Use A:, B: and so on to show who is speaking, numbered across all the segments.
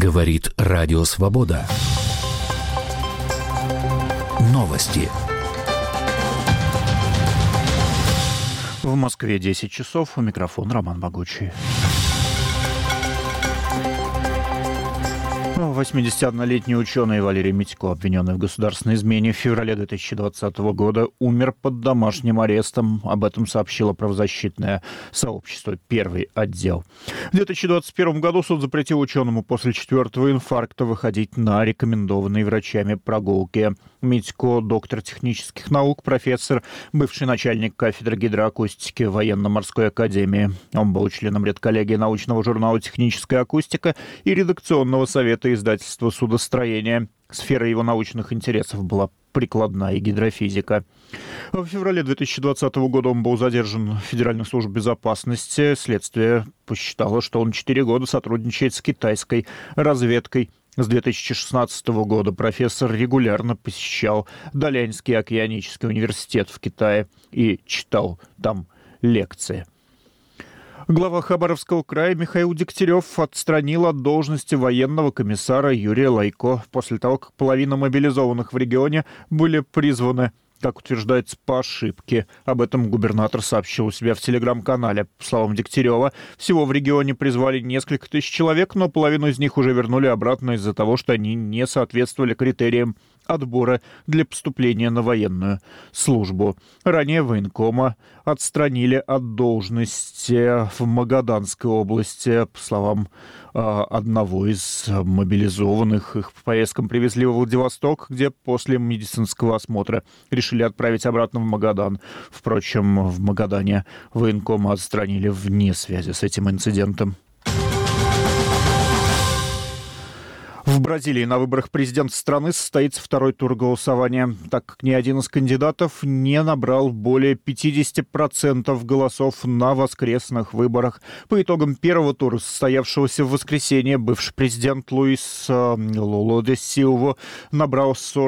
A: Говорит Радио Свобода. Новости.
B: В Москве 10 часов. У микрофона Роман Могучий. 81-летний ученый Валерий Митько, обвиненный в государственной измене в феврале 2020 года, умер под домашним арестом. Об этом сообщило правозащитное сообщество «Первый отдел». В 2021 году суд запретил ученому после 4-го инфаркта выходить на рекомендованные врачами прогулки. Митько – доктор технических наук, профессор, бывший начальник кафедры гидроакустики Военно-морской академии. Он был членом редколлегии научного журнала «Техническая акустика» и редакционного совета издательства «Судостроение». Сфера его научных интересов была прикладная гидрофизика. В феврале 2020 года он был задержан в Федеральной службе безопасности. Следствие посчитало, что он 4 года сотрудничает с китайской разведкой. С 2016 года профессор регулярно посещал Даляньский океанический университет в Китае и читал там лекции. Глава Хабаровского края Михаил Дегтярев отстранил от должности военного комиссара Юрия Лайко после того, как половина мобилизованных в регионе были призваны, как утверждается, по ошибке. Об этом губернатор сообщил у себя в телеграм-канале. По словам Дегтярева, всего в регионе призвали несколько тысяч человек, но половину из них уже вернули обратно из-за того, что они не соответствовали критериям отбора для поступления на военную службу. Ранее военкома отстранили от должности в Магаданской области. По словам одного из мобилизованных, их по повесткам привезли во Владивосток, где после медицинского осмотра решили отправить обратно в Магадан. Впрочем, в Магадане военкома отстранили вне связи с этим инцидентом. В Бразилии на выборах президента страны состоится второй тур голосования, так как ни один из кандидатов не набрал более 50% голосов на воскресных выборах. По итогам первого тура, состоявшегося в воскресенье, бывший президент Луис Лула де Силва набрал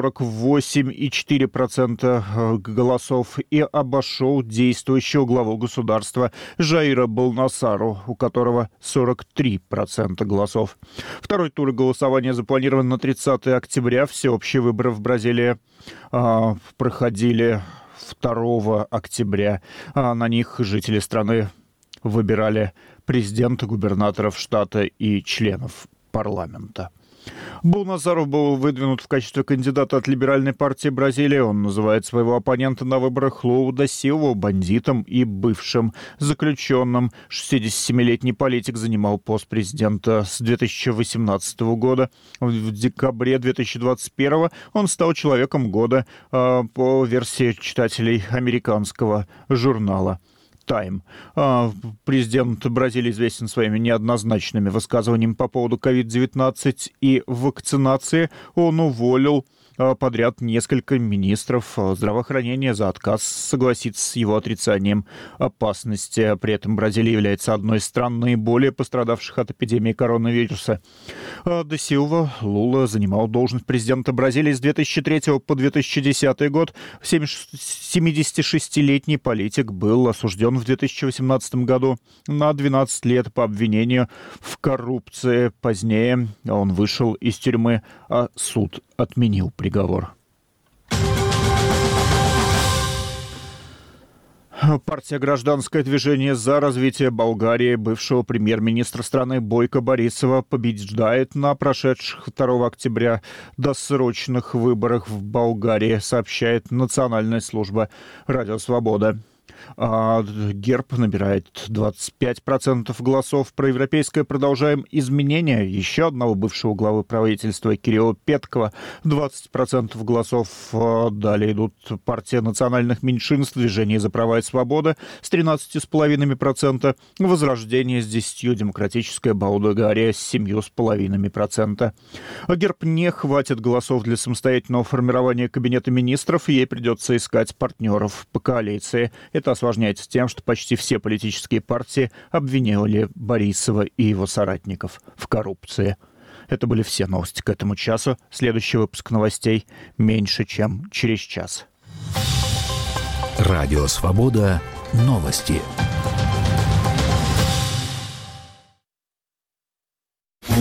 B: 48,4% голосов и обошел действующего главу государства Жаира Болнасару, у которого 43% голосов. Второй тур голосования запланирован на 30 октября. Всеобщие выборы в Бразилии проходили 2 октября. На них жители страны выбирали президента, губернаторов штата и членов парламента. Болнасару был выдвинут в качестве кандидата от Либеральной партии Бразилии. Он называет своего оппонента на выборах Лулу да Силву бандитом и бывшим заключенным. 67-летний политик занимал пост президента с 2018 года. В декабре 2021 он стал человеком года по версии читателей американского журнала Time. Президент Бразилии известен своими неоднозначными высказываниями по поводу COVID-19 и вакцинации. Он уволил подряд несколько министров здравоохранения за отказ согласиться с его отрицанием опасности. При этом Бразилия является одной из стран, наиболее пострадавших от эпидемии коронавируса. Де Силва Лула занимал должность президента Бразилии с 2003 по 2010 год. 76-летний политик был осужден в 2018 году на 12 лет по обвинению в коррупции. Позднее он вышел из тюрьмы, а суд отменил приговор. Партия «Гражданское движение за развитие Болгарии» бывшего премьер-министра страны Бойко Борисова побеждает на прошедших 2 октября досрочных выборах в Болгарии, сообщает Национальная служба «Радио Свобода». ГЕРБ набирает 25% голосов. Проевропейское «Продолжаем изменения» еще одного бывшего главы правительства Кирилла Петкова 20% голосов. Далее идут партия национальных меньшинств, Движение за права и свобода с 13,5%, Возрождение с 10%, Демократическая Болгария с 7,5%. ГЕРБ не хватит голосов для самостоятельного формирования кабинета министров, ей придется искать партнеров по коалиции. Это осложняется тем, что почти все политические партии обвиняли Борисова и его соратников в коррупции. Это были все новости к этому часу. Следующий выпуск новостей меньше, чем через час.
A: Радио Свобода. Новости.